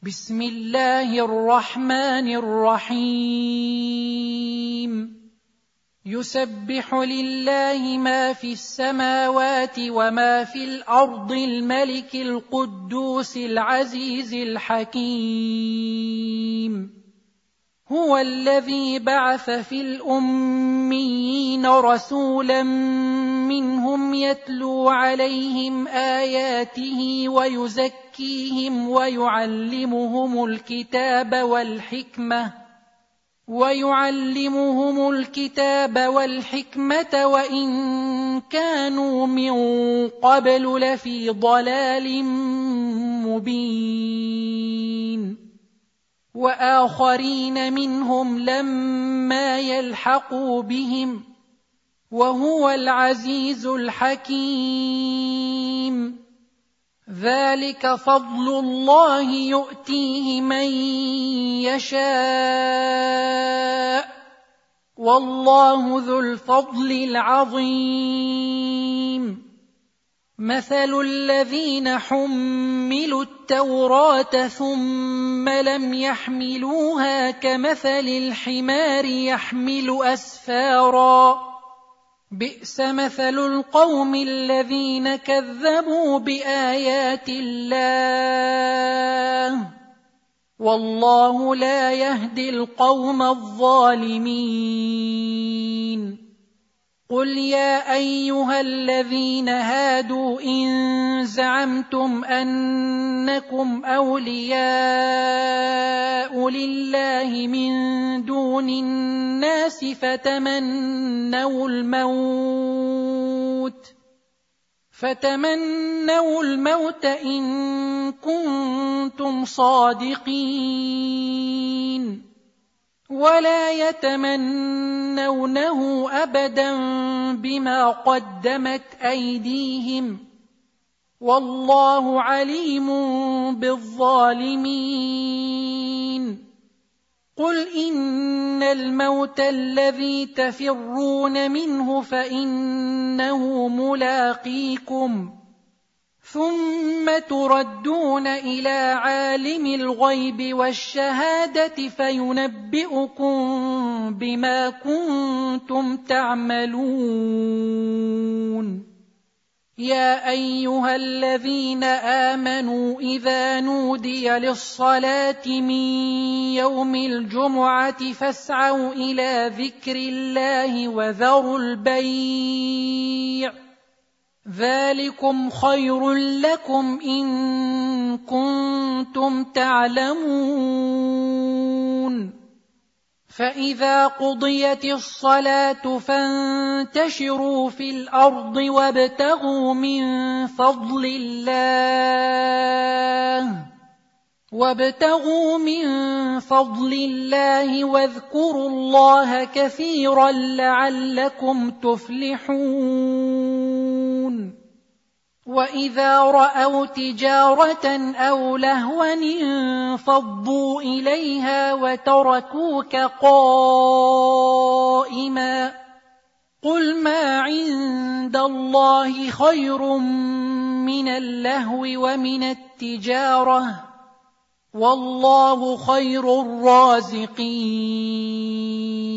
بسم الله الرحمن الرحيم يسبح لله ما في السماوات وما في الأرض الملك القدوس العزيز الحكيم هو الذي بعث في الأميين رسولا منهم يتلو عليهم آياته ويزكيهم ويعلمهم الكتاب والحكمة وإن كانوا من قبل لفي ضلال مبين وآخرين منهم لما يلحقوا بهم وهو العزيز الحكيم ذلك فضل الله يؤتيه من يشاء والله ذو الفضل العظيم مثل الذين حملوا التوراة ثم لم يحملوها كمثل الحمار يحمل أسفارا بئس مثل القوم الذين كذبوا بآيات الله والله لا يهدي القوم الظالمين قل يا أيها الذين هادوا إن زعمتم أنكم أولياء لله من دون الناس فتمنوا الموت إن كنتم صادقين ولا يتمنونه أبدا بما قدمت أيديهم والله عليم بالظالمين قل إن الموت الذي تفرون منه فإنه ملاقيكم ثم تردون إلى عالم الغيب والشهادة فينبئكم بما كنتم تعملون يا أيها الذين آمنوا إذا نودي للصلاة من يوم الجمعة فاسعوا إلى ذكر الله وذروا البيع ذلكم خير لكم إن كنتم تعلمون فإذا قضيت الصلاة فانتشروا في الأرض وابتغوا من فضل الله واذكروا الله كثيرا لعلكم تفلحون وإذا رأوا تجارة أو لهوا انفضوا إليها وتركوك قائما قل ما عند الله خير من اللهو ومن التجارة والله خير الرازقين